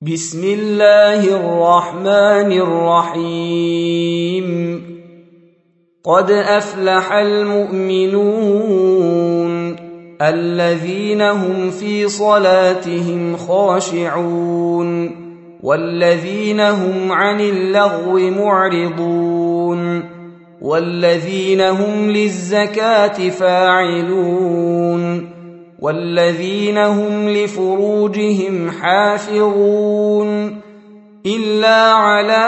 بسم الله الرحمن الرحيم قد أفلح المؤمنون الذين هم في صلاتهم خاشعون والذين هم عن اللغو معرضون والذين هم للزكاة فاعلون والذين هم لفروجهم حافظون إلا على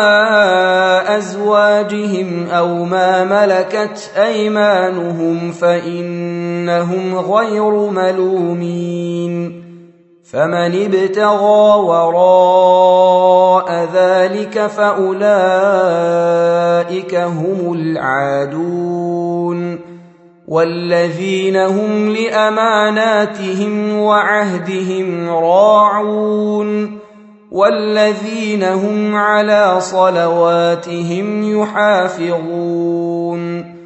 أزواجهم أو ما ملكت أيمانهم فإنهم غير ملومين فمن ابتغى وراء ذلك فأولئك هم العادون والذين هم لأماناتهم وعهدهم راعون والذين هم على صلواتهم يحافظون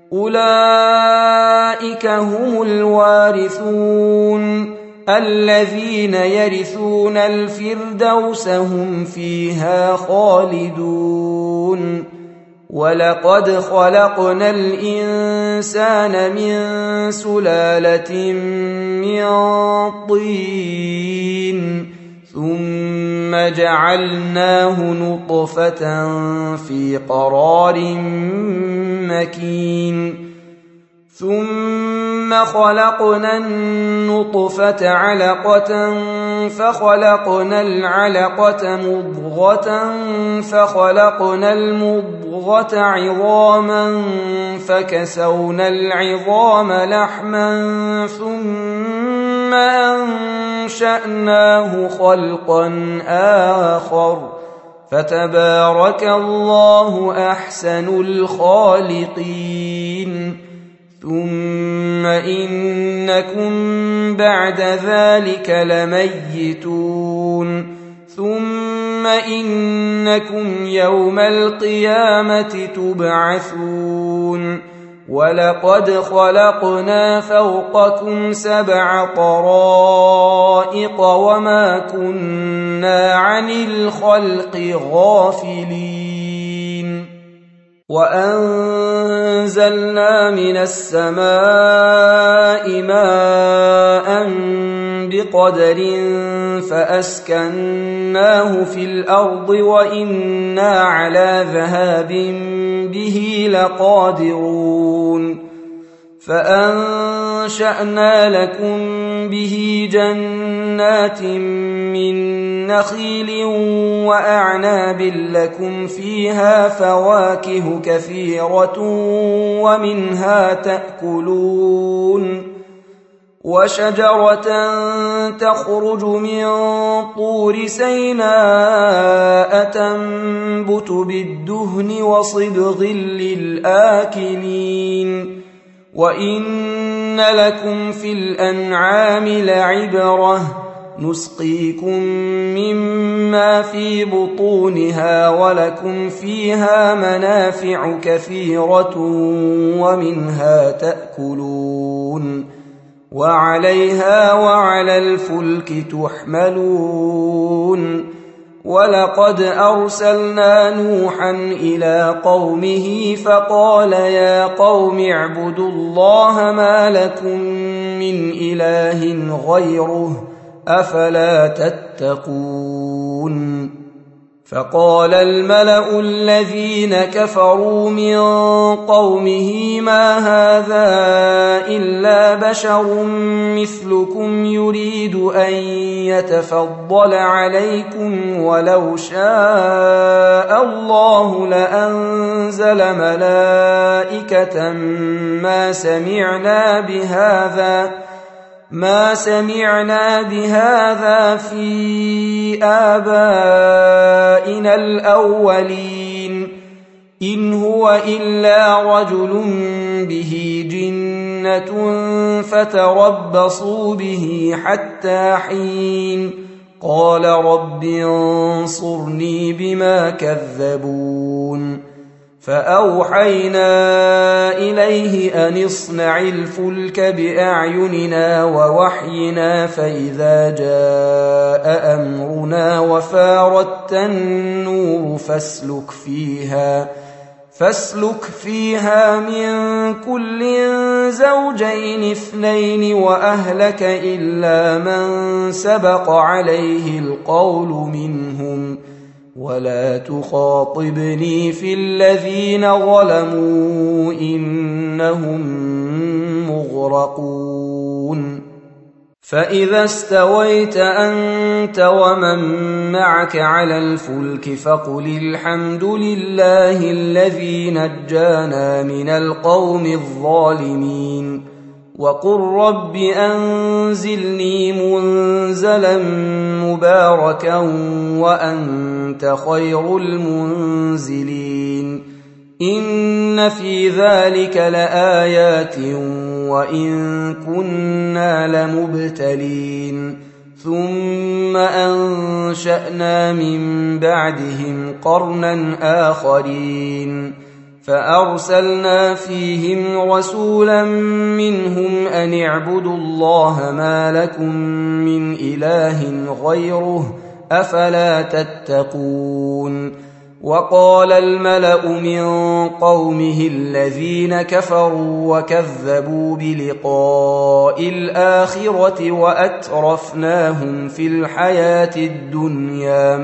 أولئك هم الوارثون الذين يرثون الفردوس هم فيها خالدون ولقد خلقنا الإنسان من سلالة من طين ثم جعلناه نطفة في قرار مكين ثم خلقنا النطفة علقة فخلقنا العلقة مضغة فخلقنا المضغة عظاما فكسونا العظام لحما ثم أنشأناه خلقا آخر فتبارك الله أحسن الخالقين ثم إنكم بعد ذلك لميتون ثم إنكم يوم القيامة تبعثون ولقد خلقنا فوقكم 7 طرائق وما كنا عن الخلق غافلين وأنزلنا من السماء ماء بقدر فأسكناه في الأرض وإنا على ذهاب به لقادرون فأنشأنا لكم به جنات من نخيل وأعناب لكم فيها فواكه كثيرة ومنها تأكلون وشجرة تخرج من طور سيناء تنبت بالدهن وصبغ للآكلين وإن لكم في الأنعام لعبرة نسقيكم مما في بطونها ولكم فيها منافع كثيرة ومنها تأكلون وعليها وعلى الفلك تحملون ولقد أرسلنا نوحا إلى قومه فقال يا قوم اعبدوا الله ما لكم من إله غيره أفلا تتقون فقال الملأ الذين كفروا من قومه ما هذا إلا بشر مثلكم يريد أن يتفضل عليكم ولو شاء الله لأنزل ملائكة ما سمعنا بهذا في آبائنا الأولين إن هو إلا رجل به جنة فتربصوا به حتى حين قال رب انصرني بما كذبون فأوحينا إليه أن اصنع الفلك بأعيننا ووحينا فإذا جاء أمرنا وفارت النور فاسلك فيها من كل زوجين اثنين وأهلك إلا من سبق عليه القول منهم ولا تخاطبني في الذين ظلموا إنهم مغرقون فإذا استويت أنت ومن معك على الفلك فقل الحمد لله الذي نجانا من القوم الظالمين وقل رب أنزلني منزلا مباركا وأنت خير المنزلين إن في ذلك لآيات وإن كنا لمبتلين ثم أنشأنا من بعدهم قرنا آخرين فأرسلنا فيهم رسولا منهم أن اعبدوا الله ما لكم من إله غيره أفلا تتقون وقال الملأ من قومه الذين كفروا وكذبوا بلقاء الآخرة وأترفناهم في الحياة الدنيا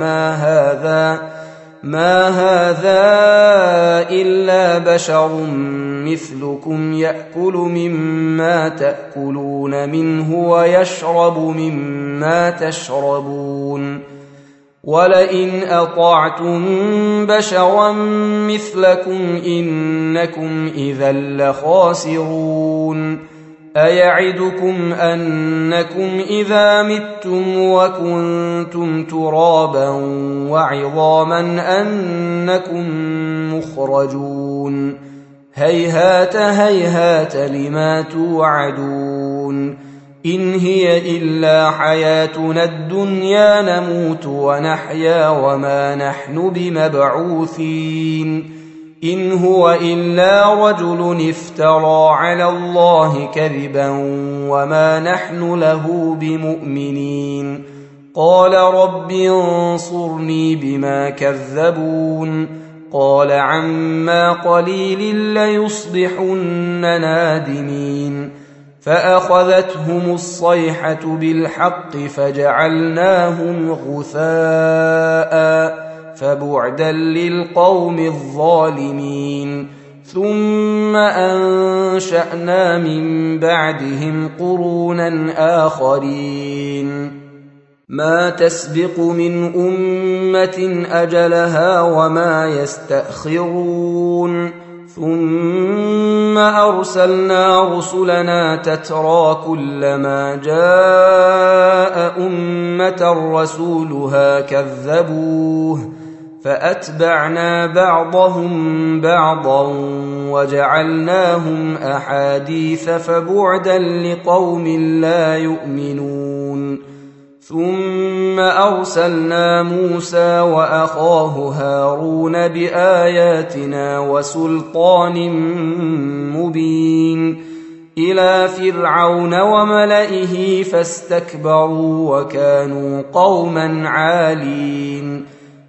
ما هذا إلا بشر مثلكم يأكل مما تأكلون منه ويشرب مما تشربون ولئن أطعتم بشرا مثلكم إنكم إذا لخاسرون أيعدكم أنكم إذا متم وكنتم ترابا وعظاما أنكم مخرجون هيهات هيهات لما توعدون إن هي إلا حياتنا الدنيا نموت ونحيا وما نحن بمبعوثين إن هو إلا رجل افترى على الله كذبا وما نحن له بمؤمنين قال رب انصرني بما كذبون قال عما قليل ليصبحن نادمين فأخذتهم الصيحة بالحق فجعلناهم غثاء فبعدا للقوم الظالمين ثم أنشأنا من بعدهم قرونا آخرين ما تسبق من أمة أجلها وما يستأخرون ثم أرسلنا رسلنا تترى كلما جاء أمة رسولها كذبوه فأتبعنا بعضهم بعضا وجعلناهم أحاديث فبعدا لقوم لا يؤمنون ثم أرسلنا موسى وأخاه هارون بآياتنا وسلطان مبين إلى فرعون وملئه فاستكبروا وكانوا قوما عالين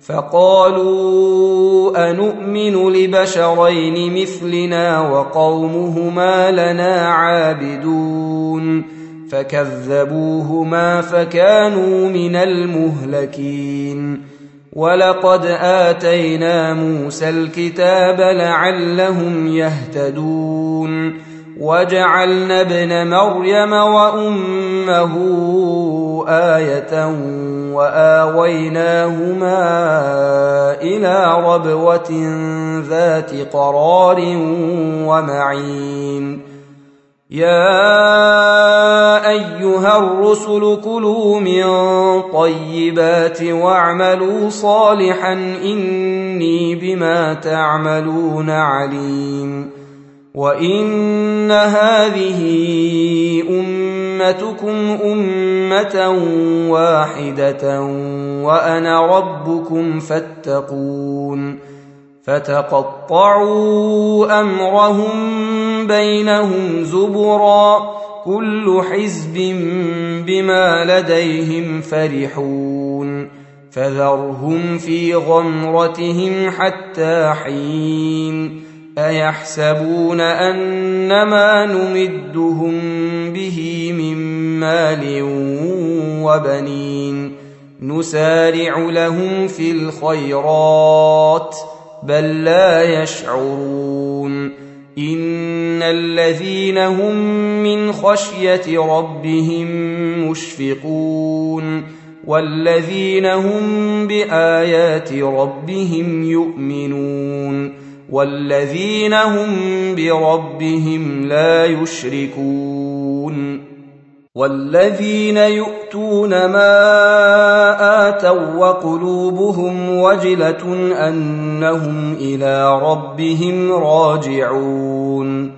فقالوا أنؤمن لبشرين مثلنا وقومهما لنا عابدون فكذبوهما فكانوا من المهلكين ولقد آتينا موسى الكتاب لعلهم يهتدون وجعلنا ابن مريم وأمه آية وآويناهما إلى ربوة ذات قرار ومعين يا أيها الرسل كلوا من طيبات واعملوا صالحا إني بما تعملون عليم وإن هذه أمتكم أمة واحدة وأنا ربكم فاتقون فتقطعوا أمرهم بينهم زبرا كل حزب بما لديهم فرحون فذرهم في غمرتهم حتى حين أيحسبون أنما نمدهم به من مال وبنين نسارع لهم في الخيرات بل لا يشعرون إن الذين هم من خشية ربهم مشفقون والذين هم بآيات ربهم يؤمنون والذين هم بربهم لا يشركون والذين يؤتون ما آتوا وقلوبهم وجلة أنهم إلى ربهم راجعون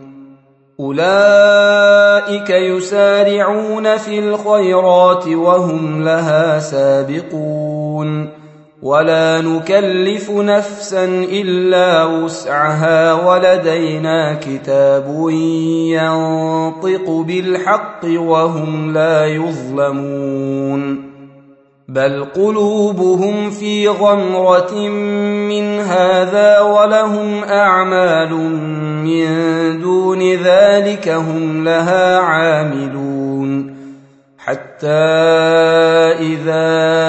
أولئك يسارعون في الخيرات وهم لها سابقون ولا نكلف نفسا إلا وسعها ولدينا كتاب ينطق بالحق وهم لا يظلمون بل قلوبهم في غمرة من هذا ولهم أعمال من دون ذلك هم لها عاملون حتى إذا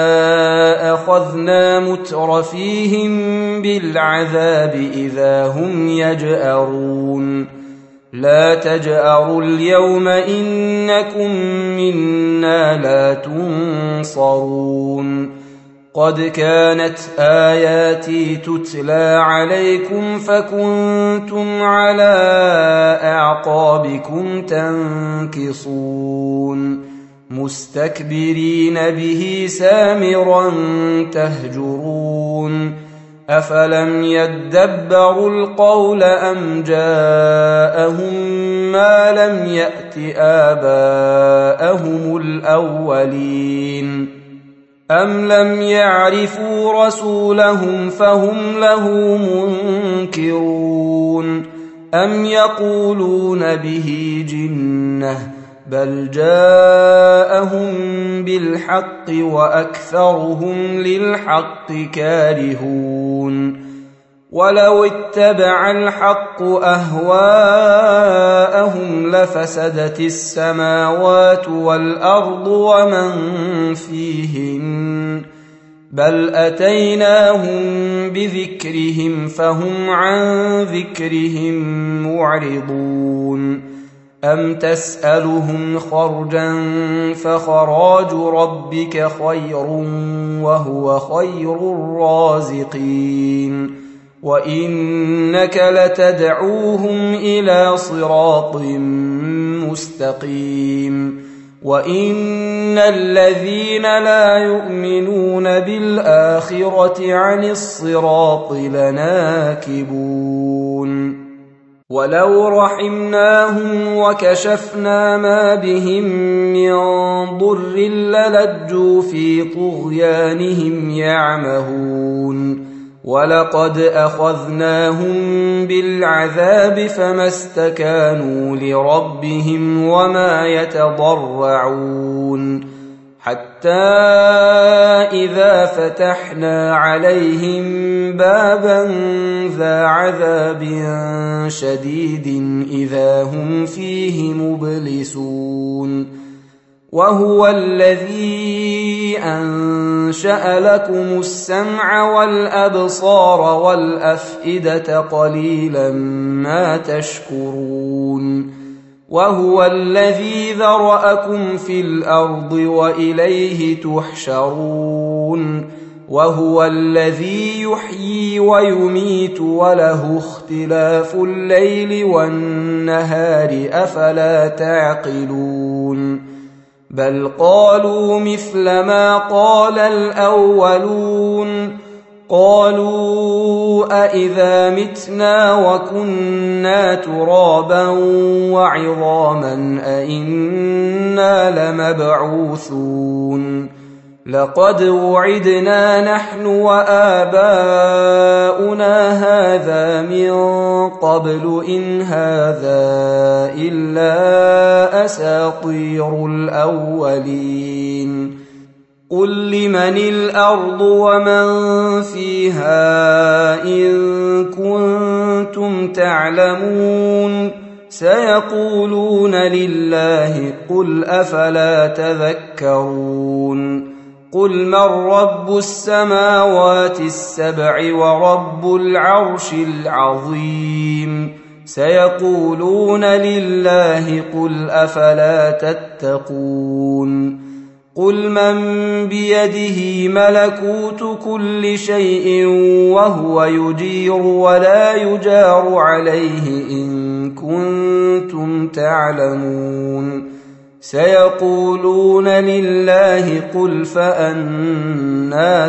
أخذنا مترفيهم بالعذاب إذا هم يجأرون لا تجأروا اليوم إنكم منا لا تنصرون قد كانت آياتي تتلى عليكم فكنتم على أعقابكم تنكصون مستكبرين به سامرا تهجرون أفلم يدبروا القول أم جاءهم ما لم يأت آباءهم الأولين أم لم يعرفوا رسولهم فهم له منكرون أم يقولون به جنة بل جاءهم بالحق وأكثرهم للحق كارهون ولو اتبع الحق أهواءهم لفسدت السماوات والأرض ومن فيهن بل أتيناهم بذكرهم فهم عن ذكرهم معرضون أم تسألهم خرجا فخراج ربك خير وهو خير الرازقين وإنك لتدعوهم إلى صراط مستقيم وإن الذين لا يؤمنون بالآخرة عن الصراط لناكبون ولو رحمناهم وكشفنا ما بهم من ضر للجوا في طغيانهم يعمهون ولقد أخذناهم بالعذاب فما استكانوا لربهم وما يتضرعون حتى إذا فتحنا عليهم بابا ذا عذاب شديد إذا هم فيه مبلسون وهو الذي أنشأ لكم السمع والأبصار والأفئدة قليلا ما تشكرون وهو الذي ذرأكم في الأرض وإليه تحشرون وهو الذي يحيي ويميت وله اختلاف الليل والنهار أفلا تعقلون بل قالوا مثل ما قال الأولون قالوا أإذا متنا وكنا ترابا وعظاما أإنا لمبعوثون لقد وعدنا نحن وآباؤنا هذا من قبل إن هذا إلا أساطير الأولين قل لمن الأرض ومن فيها إن كنتم تعلمون سيقولون لله قل أفلا تذكرون قل من رب السماوات السبع ورب العرش العظيم سيقولون لله قل أفلا تتقون قل من بيده ملكوت كل شيء وهو يجير ولا يجار عليه إن كنتم تعلمون سيقولون لله قل فأنى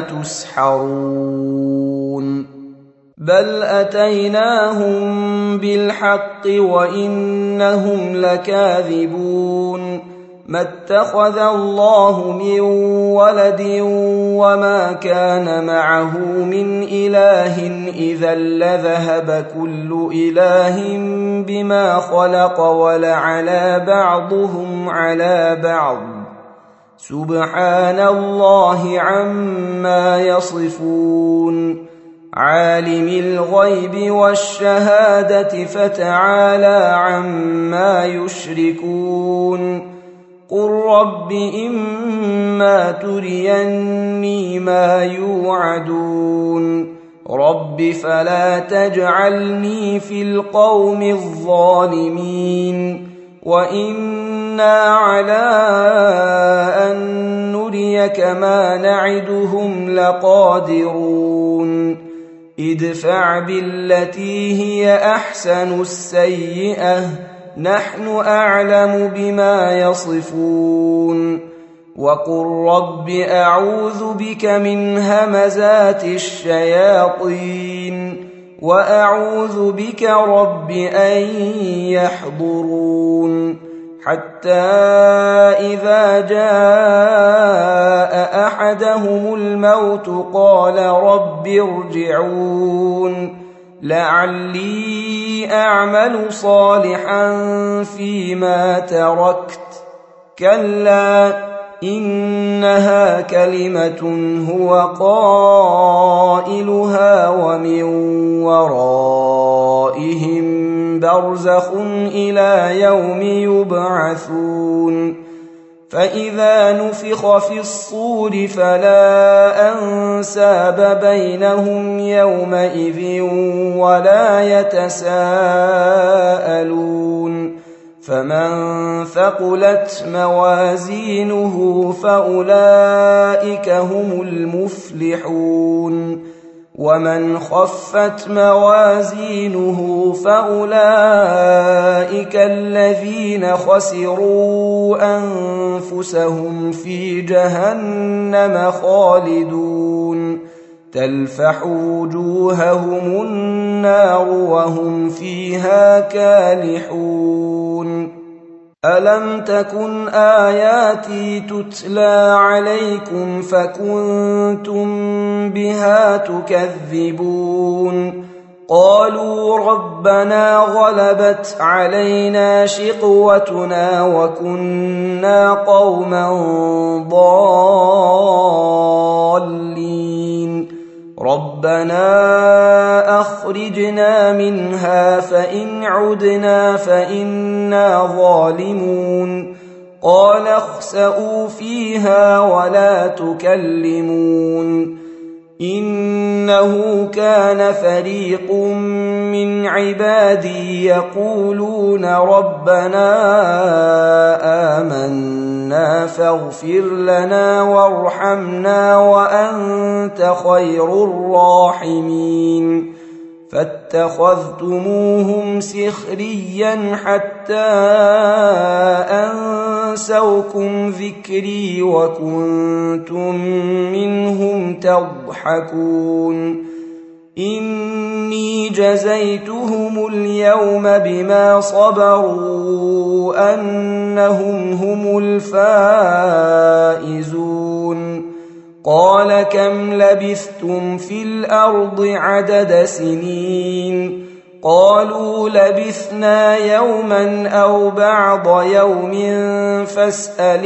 تسحرون بل أتيناهم بالحق وإنهم لكاذبون ما اتخذ الله من ولد وما كان معه من إله إذا لذهب كل إله بما خلق ولعلى بعضهم على بعض سبحان الله عما يصفون عالم الغيب والشهادة فتعالى عما يشركون قل رب إما تريني ما يوعدون رب فلا تجعلني في القوم الظالمين وإنا على أن نريك ما نعدهم لقادرون ادفع بالتي هي أحسن السيئة نحن أعلم بما يصفون وقل رب أعوذ بك من همزات الشياطين وأعوذ بك رب أن يحضرون حتى إذا جاء أحدهم الموت قال رب ارجعون لعلي أعمل صالحا فيما تركت كلا إنها كلمة هو قائلها ومن ورائهم برزخ إلى يوم يبعثون فإذا نفخ في الصور فلا أنساب بينهم يومئذ ولا يتساءلون فمن ثقلت موازينه فأولئك هم المفلحون ومن خفت موازينه فأولئك الذين خسروا أنفسهم في جهنم خالدون تلفح وجوههم النار وهم فيها كالحون ألم تكن آياتي تتلى عليكم فكنتم بها تكذبون قالوا ربنا غلبت علينا شقوتنا وكنا قوما ضالين ربنا أخرجنا منها فإن عدنا فإنا ظالمون قال اخسئوا فيها ولا تكلمون إنه كان فريق من عبادي يقولون ربنا آمنا فاغفر لنا وارحمنا وأنت خير الراحمين فاتخذتموهم سخريا حتى أنسوكم ذكري وكنتم منهم تضحكون إني جزيتهم اليوم بما صبروا أنهم هم الفائزون قال كم لبثتم في الأرض عدد سنين قالوا لبثنا يوما أو بعض يوم فاسأل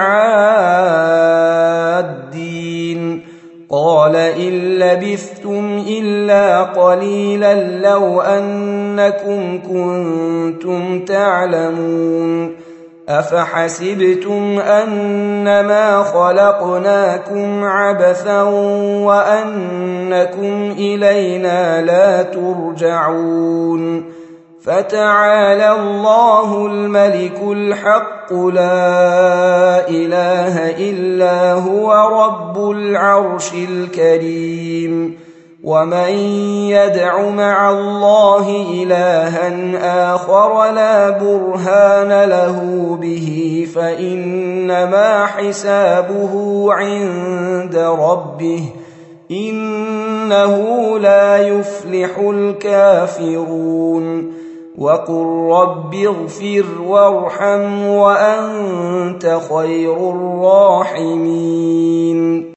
العادين قال إن لبثتم إلا قليلا لو أنكم كنتم تعلمون أفحسبتم أنما خلقناكم عبثا وأنكم إلينا لا ترجعون فتعالى الله الملك الحق لا إله إلا هو رب العرش الكريم ومن يدع مع الله إلها آخر لا برهان له به فإنما حسابه عند ربه إنه لا يفلح الكافرون وقل رب اغفر وارحم وأنت خير الراحمين